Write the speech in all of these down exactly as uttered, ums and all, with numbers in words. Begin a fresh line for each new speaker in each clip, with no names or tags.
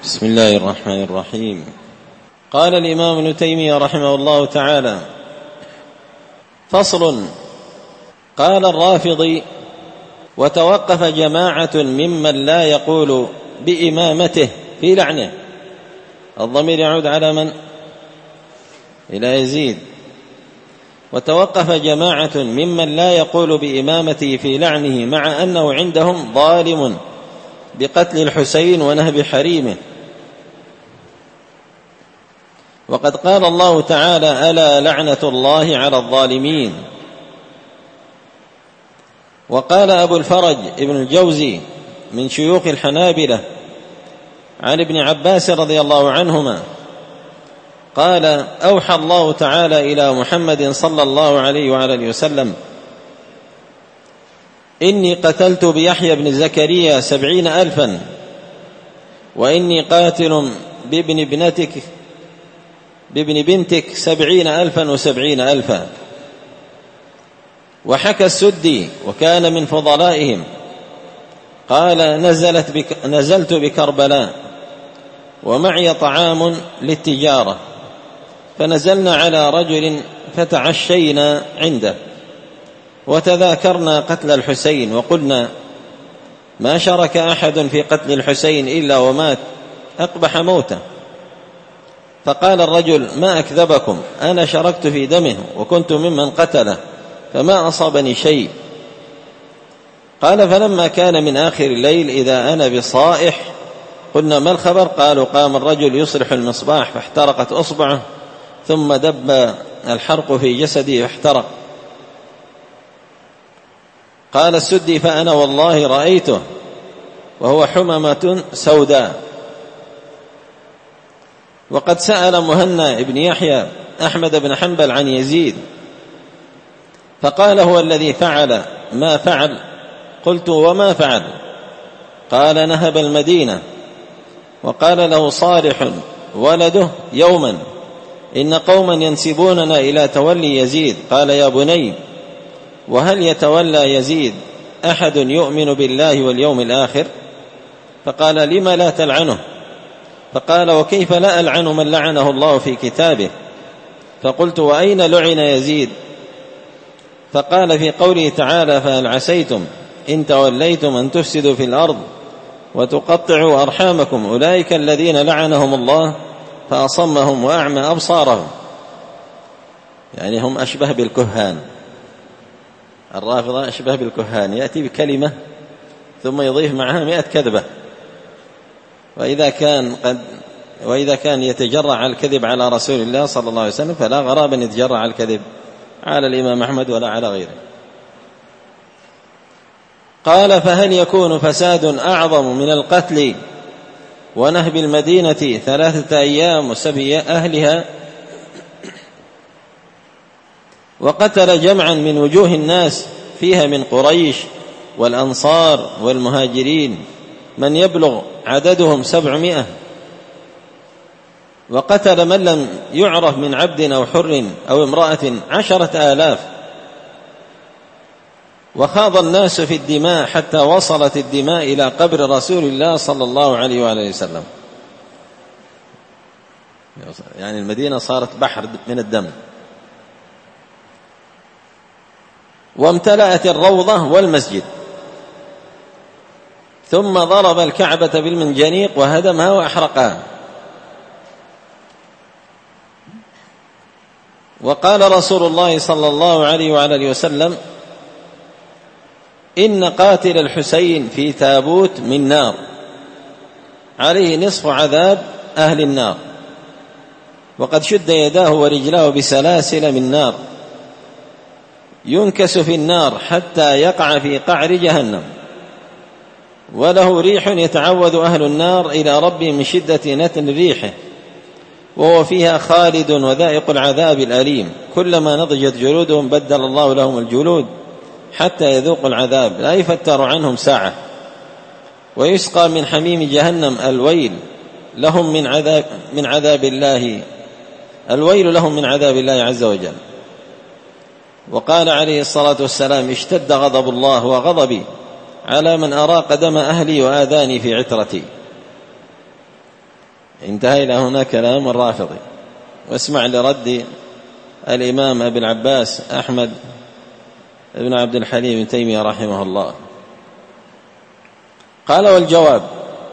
بسم الله الرحمن الرحيم. قال الإمام ابن تيمية رحمه الله تعالى: فصل. قال الرافضي: وتوقف جماعة ممن لا يقول بإمامته في لعنه. الضمير يعود على من؟ إلى يزيد. وتوقف جماعة ممن لا يقول بإمامته في لعنه مع أنه عندهم ظالم بقتل الحسين ونهب حريمه. وقد قال الله تعالى: ألا لعنة الله على الظالمين. وقال أبو الفرج ابن الجوزي من شيوخ الحنابلة عن ابن عباس رضي الله عنهما قال: أوحى الله تعالى إلى محمد صلى الله عليه وعلى آله وسلم: إني قتلت بيحيى بن زكريا سبعين ألفا، وإني قاتل بابن ابنتك بابن بنتك سبعين ألفا وسبعين ألفا. وحكى السدي وكان من فضلائهم قال: نزلت بك نزلت بكربلاء ومعي طعام للتجارة، فنزلنا على رجل فتعشينا عنده وتذاكرنا قتل الحسين، وقلنا: ما شرك أحد في قتل الحسين إلا ومات أقبح موته. فقال الرجل: ما أكذبكم، أنا شركت في دمه وكنت ممن قتله فما أصابني شيء. قال: فلما كان من آخر الليل إذا أنا بصائح، قلنا: ما الخبر؟ قالوا: قام الرجل يصلح المصباح فاحترقت أصبعه، ثم دب الحرق في جسده فاحترق. قال السدي: فأنا والله رأيته وهو حممة سوداء. وقد سأل مهنا بن يحيى أحمد بن حنبل عن يزيد فقال: هو الذي فعل ما فعل. قلت: وما فعل؟ قال: نهب المدينة. وقال له صالح ولده يوما: إن قوما ينسبوننا إلى تولي يزيد. قال: يا بني، وهل يتولى يزيد أحد يؤمن بالله واليوم الآخر؟ فقال: لم لا تلعنه؟ فقال: وكيف لا ألعن من لعنه الله في كتابه؟ فقلت: وأين لعن يزيد؟ فقال: في قوله تعالى: فهل عسيتم إن توليتم أن تفسدوا في الأرض وتقطعوا أرحامكم، أولئك الذين لعنهم الله فأصمهم وأعمى أبصارهم. يعني هم أشبه بالكهان، الرافضة أشبه بالكهان، يأتي بكلمة ثم يضيف معها مئة كذبة. وإذا كان قد وإذا كان يتجرع على الكذب على رسول الله صلى الله عليه وسلم فلا غرابة أن يتجرع على الكذب على الإمام أحمد ولا على غيره. قال: فهل يكون فساد أعظم من القتل ونهب المدينة ثلاثة أيام وسبي أهلها؟ وقتل جمعا من وجوه الناس فيها من قريش والأنصار والمهاجرين من يبلغ عددهم سبعمائة، وقتل من لم يعرف من عبد أو حر أو امرأة عشرة آلاف. وخاض الناس في الدماء حتى وصلت الدماء إلى قبر رسول الله صلى الله عليه وآله وسلم. يعني المدينة صارت بحر من الدم. وامتلأت الروضة والمسجد، ثم ضرب الكعبة بالمنجنيق وهدمها وأحرقها. وقال رسول الله صلى الله عليه وعلى آله وسلم: إن قاتل الحسين في تابوت من نار عليه نصف عذاب أهل النار، وقد شد يداه ورجلاه بسلاسل من نار ينكس في النار حتى يقع في قعر جهنم، وله ريح يتعوذ أهل النار إلى ربهم من شدة نتن ريحه، وهو فيها خالد وذائق العذاب الأليم. كلما نضجت جلودهم بدل الله لهم الجلود حتى يذوقوا العذاب، لا يفتر عنهم ساعة. ويسقى من حميم جهنم الويل لهم من عذاب من عذاب الله الويل لهم من عذاب الله عز وجل. وقال عليه الصلاة والسلام: اشتد غضب الله وغضبي على من أراق دم أهلي وآذاني في عترتي. انتهى إلى هنا كلام الرافضي. واسمع لرد الإمام أبي العباس أحمد بن عبد الحليم بن تيمية رحمه الله. قال: والجواب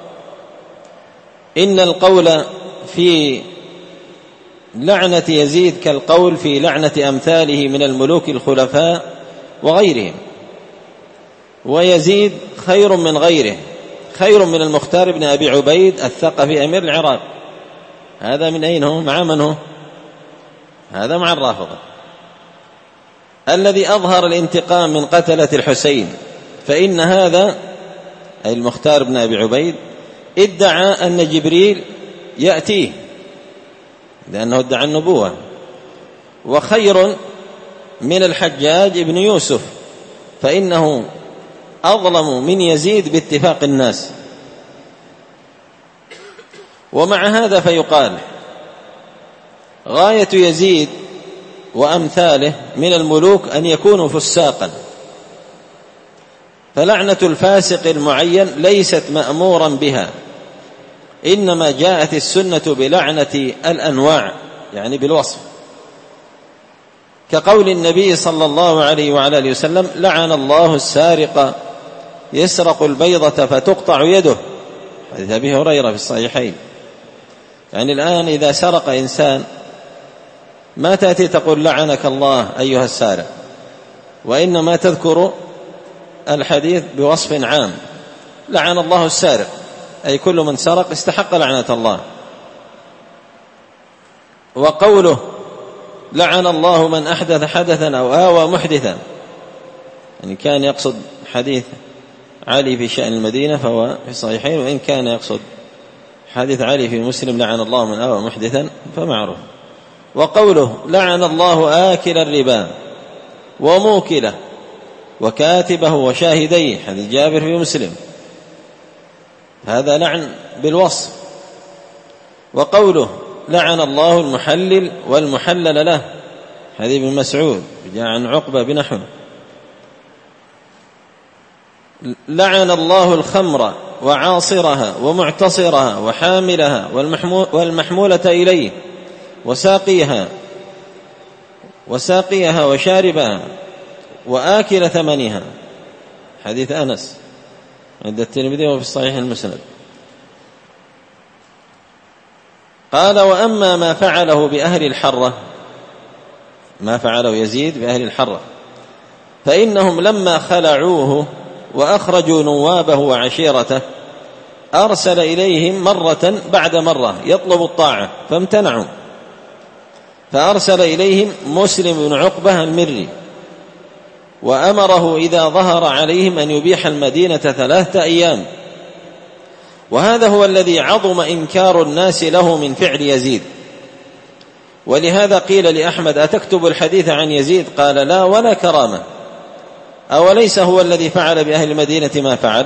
إن القول في لعنة يزيد كالقول في لعنة أمثاله من الملوك الخلفاء وغيرهم، ويزيد خير من غيره، خير من المختار بن أبي عبيد الثقفي أمير العراق. هذا من أين هو؟ مع من هو؟ هذا مع الرافضة الذي أظهر الانتقام من قتلة الحسين. فإن هذا أي المختار بن أبي عبيد ادعى أن جبريل يأتيه لأنه ادعى النبوة، وخير من الحجاج بن يوسف فإنه أظلم من يزيد باتفاق الناس. ومع هذا فيقال غاية يزيد وأمثاله من الملوك أن يكونوا فساقا، فلعنة الفاسق المعين ليست مأمورا بها، إنما جاءت السنة بلعنة الأنواع يعني بالوصف، كقول النبي صلى الله عليه وعلى آله وسلم: لعن الله السارق يسرق البيضة فتقطع يده، حديث أبي هريرة في الصحيحين. يعني الآن إذا سرق إنسان ما تأتي تقول لعنك الله أيها السارق، وإنما تذكر الحديث بوصف عام: لعن الله السارق، أي كل من سرق استحق لعنة الله. وقوله لعن الله من أحدث حدثا أو آوى محدثا، يعني كان يقصد حديث علي في شأن المدينة فهو في الصحيحين، وإن كان يقصد حديث علي في مسلم لعن الله من آوى محدثا فمعروف. وقوله لعن الله آكل الربا وموكله وكاتبه وشاهديه، حديث جابر في مسلم، هذا لعن بالوصف. وقوله لعن الله المحلل والمحلل له، حديث ابن مسعود جاء عن عقبة بنحو. لعن الله الخمر وعاصرها ومعتصرها وحاملها والمحمولة إليه وساقيها وساقيها وشاربها وآكل ثمنها، حديث أنس عند الترمذي وفي الصحيح المسند. قال: وأما ما فعله بأهل الحرة، ما فعله يزيد بأهل الحرة، فإنهم لما خلعوه وأخرجوا نوابه وعشيرته أرسل إليهم مرة بعد مرة يطلب الطاعة فامتنعوا، فأرسل إليهم مسلم بن عقبة المري وأمره إذا ظهر عليهم أن يبيح المدينة ثلاثة أيام. وهذا هو الذي عظم إنكار الناس له من فعل يزيد. ولهذا قيل لأحمد: أتكتب الحديث عن يزيد؟ قال: لا ولا كرامة. أوليس هو الذي فعل بأهل المدينة ما فعل؟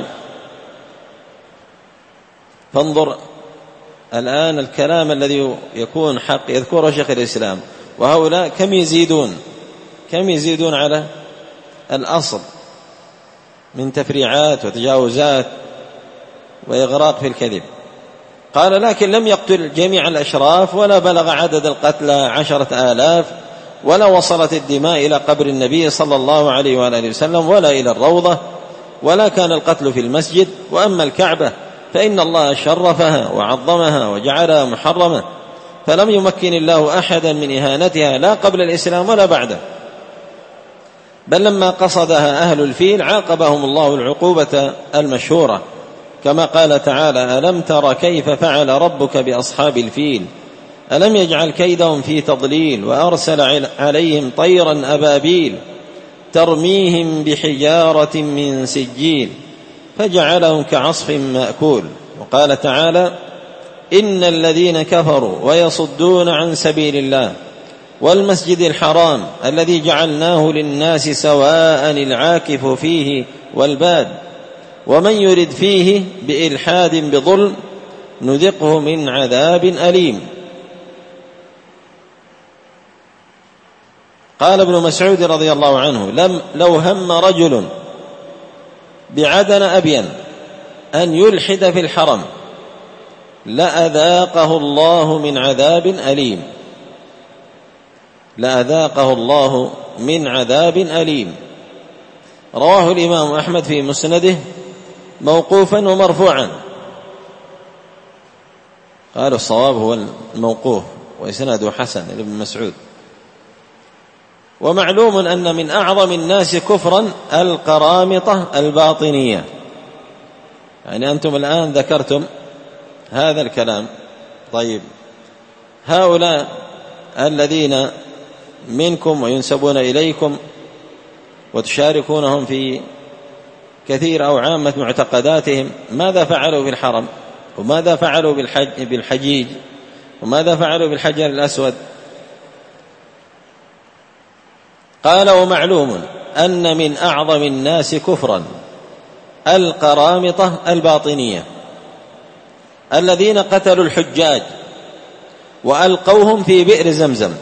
فانظر الآن الكلام الذي يكون حق يذكره شيخ الإسلام، وهؤلاء كم يزيدون كم يزيدون على الأصل من تفريعات وتجاوزات وإغراق في الكذب. قال: لكن لم يقتل جميع الأشراف، ولا بلغ عدد القتلى عشرة آلاف، ولا وصلت الدماء إلى قبر النبي صلى الله عليه وآله وسلم ولا إلى الروضة، ولا كان القتل في المسجد. وأما الكعبة فإن الله شرفها وعظمها وجعلها محرمة، فلم يمكن الله أحدا من إهانتها لا قبل الإسلام ولا بعده، بل لما قصدها أهل الفيل عاقبهم الله العقوبة المشهورة، كما قال تعالى: ألم تر كيف فعل ربك بأصحاب الفيل ألم يجعل كيدهم في تضليل وأرسل عليهم طيرا أبابيل ترميهم بحجارة من سجيل فجعلهم كعصف مأكول. وقال تعالى: إن الذين كفروا ويصدون عن سبيل الله والمسجد الحرام الذي جعلناه للناس سواء العاكف فيه والباد ومن يرد فيه بإلحاد بظلم نذقه من عذاب أليم. قال ابن مسعود رضي الله عنه: لم لو هم رجل بعدن أبين أن يلحد في الحرم لأذاقه الله من عذاب أليم، لأذاقه الله من عذاب أليم. رواه الإمام أحمد في مسنده موقوفا ومرفوعا، قال الصواب هو الموقوف وإسناده حسن لابن مسعود. ومعلوم أن من أعظم الناس كفرا القرامطة الباطنية، يعني أنتم الآن ذكرتم هذا الكلام. طيب، هؤلاء الذين منكم وينسبون إليكم وتشاركونهم في كثير أو عامة معتقداتهم، ماذا فعلوا بالحرم؟ وماذا فعلوا بالحج بالحجيج؟ وماذا فعلوا بالحجر الأسود؟ قال: ومعلوم أن من أعظم الناس كفرا القرامطة الباطنية الذين قتلوا الحجاج وألقوهم في بئر زمزم.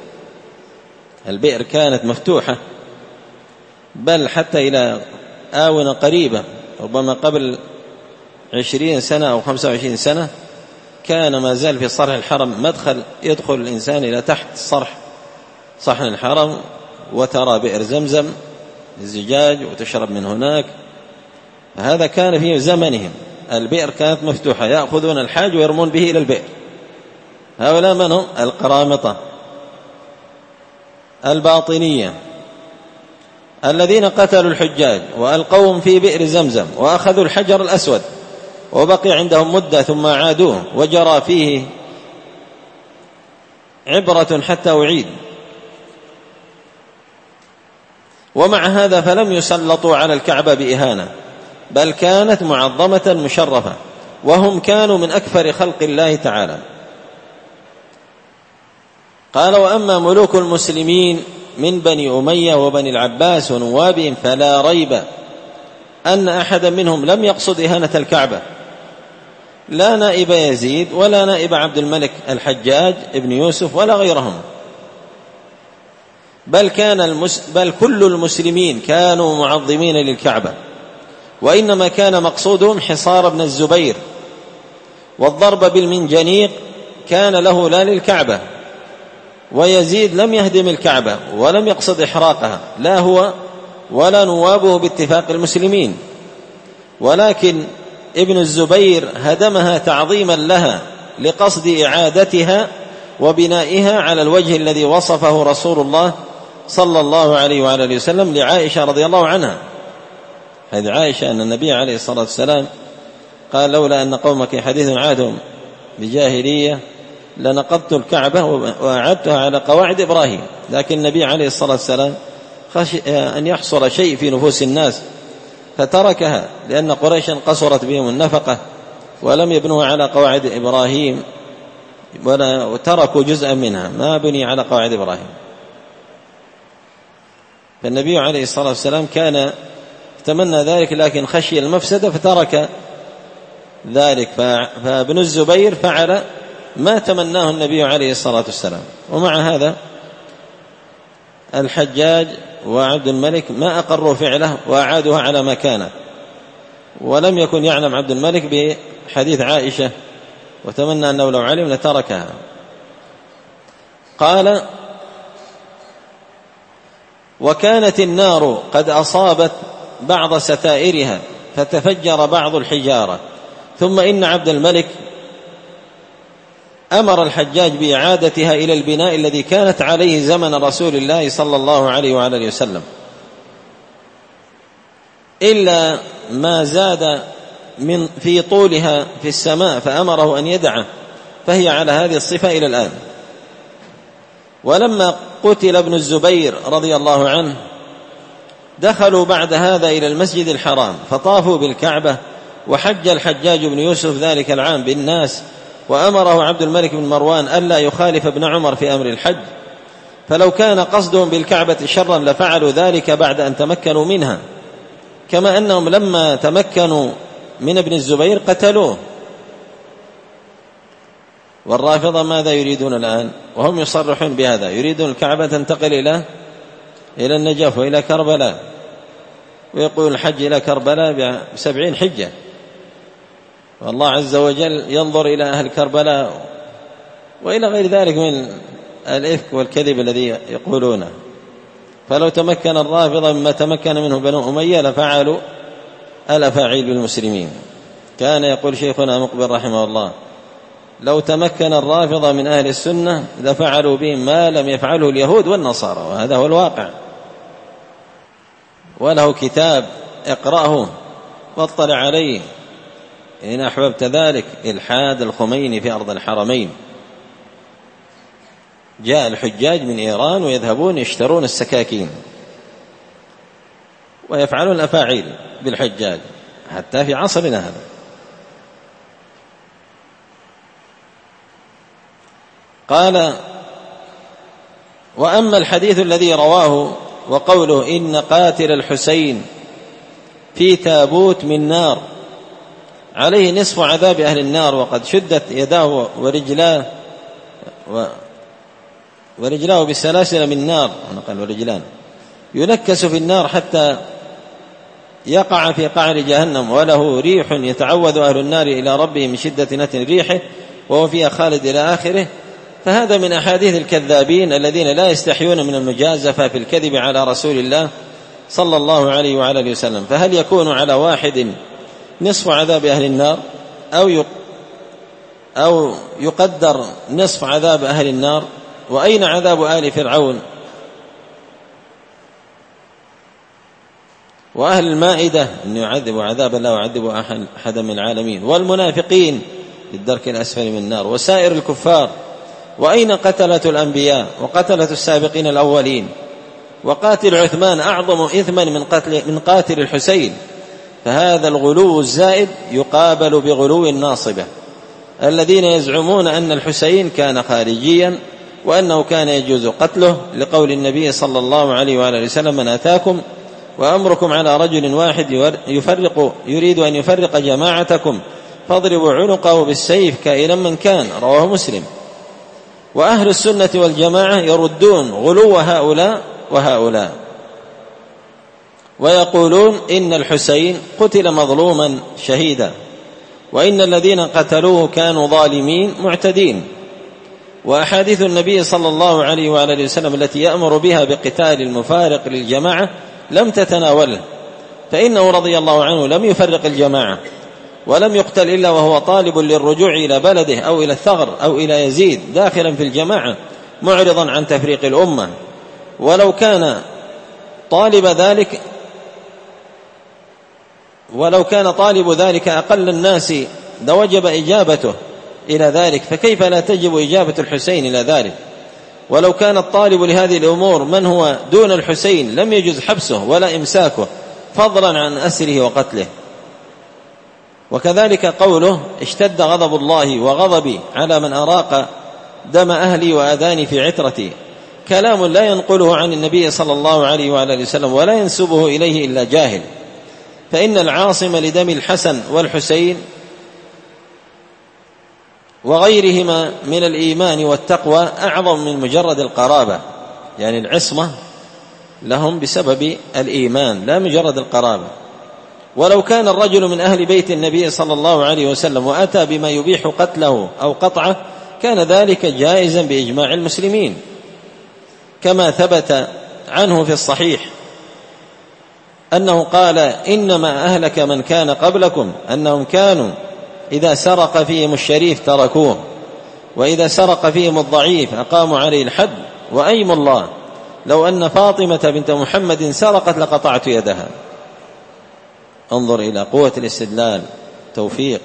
البئر كانت مفتوحة، بل حتى إلى آونة قريبة، ربما قبل عشرين سنة أو خمسة وعشرين سنة، كان ما زال في صرح الحرم مدخل يدخل الإنسان إلى تحت صرح صحن الحرم وترى بئر زمزم الزجاج وتشرب من هناك. هذا كان في زمنهم، البئر كانت مفتوحة، يأخذون الحاج ويرمون به إلى البئر. هؤلاء من هم؟ القرامطة الباطنية الذين قتلوا الحجاج وألقوهم في بئر زمزم وأخذوا الحجر الأسود وبقي عندهم مدة ثم عادوه، وجرى فيه عبرة حتى أعيد. ومع هذا فلم يسلطوا على الكعبة بإهانة، بل كانت معظمة مشرفة، وهم كانوا من أكثر خلق الله تعالى. قال: وأما ملوك المسلمين من بني أمية وبني العباس ونوابهم فلا ريب أن أحدا منهم لم يقصد إهانة الكعبة، لا نائب يزيد ولا نائب عبد الملك الحجاج ابن يوسف ولا غيرهم، بل, كان المس... بل كل المسلمين كانوا معظمين للكعبة، وإنما كان مقصودهم حصار ابن الزبير، والضرب بالمنجنيق كان له لا للكعبة. ويزيد لم يهدم الكعبة ولم يقصد إحراقها، لا هو ولا نوابه باتفاق المسلمين، ولكن ابن الزبير هدمها تعظيما لها لقصد إعادتها وبنائها على الوجه الذي وصفه رسول الله صلى الله عليه وعلى اله وسلم لعائشة رضي الله عنها. هذه عائشة أن النبي عليه الصلاة والسلام قال: لولا أن قومك حديث عهدهم بجاهلية لنقضت الكعبة وأعدتها على قواعد إبراهيم. لكن النبي عليه الصلاة والسلام خشي أن يحصل شيء في نفوس الناس فتركها، لأن قريشا قصرت بهم النفقة ولم يبنوها على قواعد إبراهيم، وتركوا جزءا منها ما بني على قواعد إبراهيم. فالنبي عليه الصلاة والسلام كان تمنى ذلك، لكن خشي المفسدة فترك ذلك. فابن الزبير فعل ما تمناه النبي عليه الصلاة والسلام. ومع هذا الحجاج وعبد الملك ما أقروا فعله وأعادوها على ما كان، ولم يكن يعلم عبد الملك بحديث عائشة، وتمنى أنه لو علم لتركها. قال: وكانت النار قد أصابت بعض ستائرها فتفجر بعض الحجارة، ثم إن عبد الملك أمر الحجاج بإعادتها إلى البناء الذي كانت عليه زمن رسول الله صلى الله عليه وعلى اله وسلم، إلا ما زاد من في طولها في السماء فأمره أن يدعه، فهي على هذه الصفة إلى الآن. ولما قتل ابن الزبير رضي الله عنه دخلوا بعد هذا إلى المسجد الحرام فطافوا بالكعبة، وحج الحجاج بن يوسف ذلك العام بالناس، وأمره عبد الملك بن مروان ألا يخالف ابن عمر في أمر الحج، فلو كان قصدهم بالكعبة شرا لفعلوا ذلك بعد أن تمكنوا منها، كما أنهم لما تمكنوا من ابن الزبير قتلوه. والرافضة ماذا يريدون الآن وهم يصرحون بهذا؟ يريدون الكعبة تنتقل إلى إلى النجف وإلى كربلاء، ويقول الحج إلى كربلاء بسبعين حجة. والله عز وجل ينظر إلى أهل كربلاء وإلى غير ذلك من الإفك والكذب الذي يقولونه. فلو تمكن الرافضة مما تمكن منه بنو أمية لفعلوا الأفاعيل بالمسلمين. كان يقول شيخنا مقبل رحمه الله: لو تمكن الرافضة من أهل السنة لفعلوا بهم ما لم يفعله اليهود والنصارى، وهذا هو الواقع. وله كتاب اقرأه واطلع عليه إن أحببت ذلك: إلحاد الخميني في أرض الحرمين. جاء الحجاج من إيران ويذهبون يشترون السكاكين ويفعلون الأفاعيل بالحجاج حتى في عصرنا هذا. قال: وأما الحديث الذي رواه وقوله إن قاتل الحسين في تابوت من نار عليه نصف عذاب أهل النار وقد شدت يداه ورجلاه و ورجلاه بسلاسل من نار، قال ورجلان، ينكس في النار حتى يقع في قعر جهنم، وله ريح يتعوذ أهل النار إلى ربهم من شدة نتن ريحه وهو فيها خالد إلى آخره. فهذا من أحاديث الكذابين الذين لا يستحيون من المجازفة في الكذب على رسول الله صلى الله عليه وعلى اله وسلم. فهل يكون على واحد نصف عذاب أهل النار أو أو يقدر نصف عذاب أهل النار؟ وأين عذاب آل فرعون وأهل المائدة أن يعذب عذاب الله ويعذب أحدا من العالمين، والمنافقين للدرك الأسفل من النار، وسائر الكفار؟ وأين قتلة الأنبياء وقتلة السابقين الأولين؟ وقاتل عثمان أعظم إثما من قتل من قاتل الحسين. فهذا الغلو الزائد يقابل بغلو الناصبة الذين يزعمون أن الحسين كان خارجيا وأنه كان يجوز قتله، لقول النبي صلى الله عليه وآله وسلم: من أتاكم وأمركم على رجل واحد يفرق يريد أن يفرق جماعتكم فاضربوا عنقه بالسيف كائنا من كان، رواه مسلم. وأهل السنة والجماعة يردون غلو هؤلاء وهؤلاء ويقولون إن الحسين قتل مظلوما شهيدا، وإن الذين قتلوه كانوا ظالمين معتدين. وأحاديث النبي صلى الله عليه وآله وسلم التي يأمر بها بقتال المفارق للجماعة لم تتناوله، فإنه رضي الله عنه لم يفرق الجماعة ولم يقتل إلا وهو طالب للرجوع إلى بلده أو إلى الثغر أو إلى يزيد داخلا في الجماعة معرضا عن تفريق الأمة. ولو كان طالب ذلك ولو كان طالب ذلك أقل الناس لوجب إجابته إلى ذلك، فكيف لا تجب إجابة الحسين إلى ذلك؟ ولو كان الطالب لهذه الأمور من هو دون الحسين لم يجوز حبسه ولا إمساكه فضلا عن أسره وقتله. وكذلك قوله: اشتد غضب الله وغضبي على من أراق دم أهلي وآذاني في عترتي، كلام لا ينقله عن النبي صلى الله عليه وآله وسلم ولا ينسبه إليه إلا جاهل. فإن العاصم لدم الحسن والحسين وغيرهما من الإيمان والتقوى أعظم من مجرد القرابة، يعني العصمة لهم بسبب الإيمان لا مجرد القرابة. ولو كان الرجل من أهل بيت النبي صلى الله عليه وسلم وأتى بما يبيح قتله أو قطعه كان ذلك جائزا بإجماع المسلمين، كما ثبت عنه في الصحيح أنه قال: إنما أهلك من كان قبلكم أنهم كانوا إذا سرق فيهم الشريف تركوه، وإذا سرق فيهم الضعيف أقاموا عليه الحد، وأيم الله لو أن فاطمة بنت محمد سرقت لقطعت يدها. انظر إلى قوة الاستدلال، توفيق.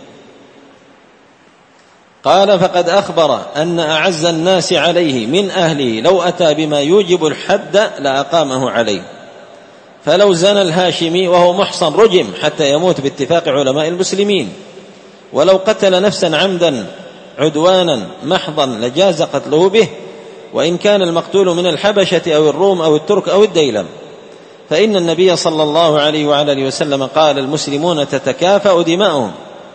قال: فقد أخبر أن أعز الناس عليه من أهله لو أتى بما يوجب الحد لأقامه عليه، فلو زنى الهاشمي وهو محصن رجم حتى يموت باتفاق علماء المسلمين، ولو قتل نفسا عمدا عدوانا محضا لجاز قتله به، وإن كان المقتول من الحبشة أو الروم أو الترك أو الديلم، فإن النبي صلى الله عليه وعلى اله وسلم قال: المسلمون تتكافأ دماؤهم،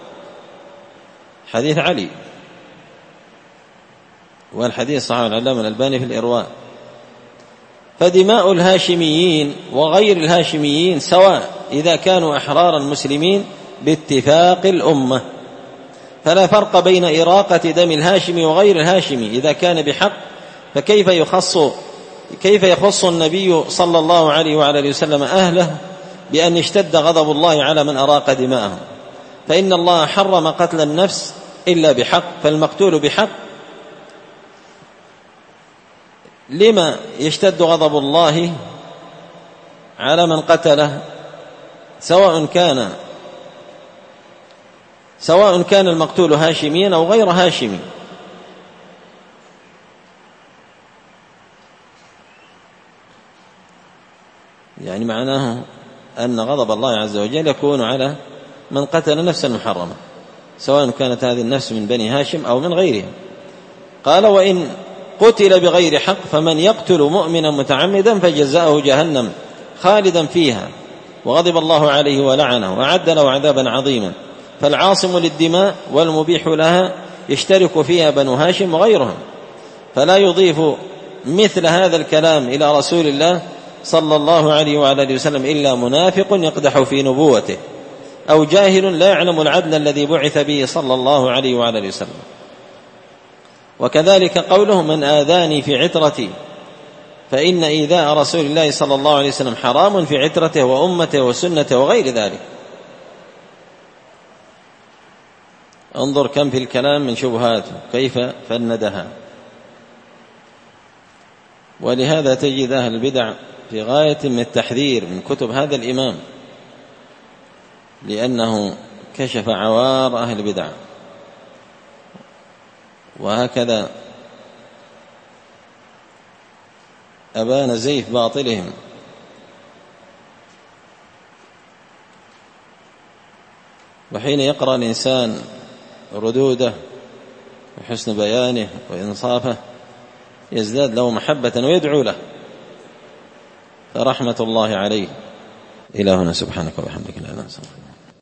حديث علي، والحديث صحيح العلامة الألباني في الإرواء. فدماء الهاشميين وغير الهاشميين سواء إذا كانوا أحرارا مسلمين باتفاق الأمة، فلا فرق بين إراقة دم الهاشمي وغير الهاشمي إذا كان بحق، فكيف يخص كيف يخص النبي صلى الله عليه وعلى وسلم أهله بأن اشتد غضب الله على من أراق دماءهم؟ فإن الله حرم قتل النفس إلا بحق، فالمقتول بحق لما يشتد غضب الله على من قتله، سواء كان سواء كان المقتول هاشميا أو غير هاشمي. يعني معناه أن غضب الله عز وجل يكون على من قتل نفسا محرمة، سواء كانت هذه النفس من بني هاشم أو من غيرهم. قال: وإن قتل بغير حق فمن يقتل مؤمنا متعمدا فجزاؤه جهنم خالدا فيها وغضب الله عليه ولعنه وأعد له عذابا عظيما. فالعاصم للدماء والمبيح لها يشترك فيها بنو هاشم وغيرهم، فلا يضيف مثل هذا الكلام إلى رسول الله صلى الله عليه وعلى وسلم إلا منافق يقدح في نبوته أو جاهل لا يعلم العدل الذي بعث به صلى الله عليه وعلى وسلم. وكذلك قوله: من آذاني في عترتي فإن إيذاء رسول الله صلى الله عليه وسلم حرام في عترته وأمته وسنته وغير ذلك. انظر كم في الكلام من شبهات كيف فندها. ولهذا تجد أهل البدع في غاية من التحذير من كتب هذا الإمام، لأنه كشف عوار أهل البدع. وهكذا أبان زيف باطلهم. وحين يقرأ الإنسان ردوده وحسن بيانه وإنصافه يزداد له محبة ويدعو له، فرحمة الله عليه. إلهنا سبحانك وبحمدك لا إله إلا أنت.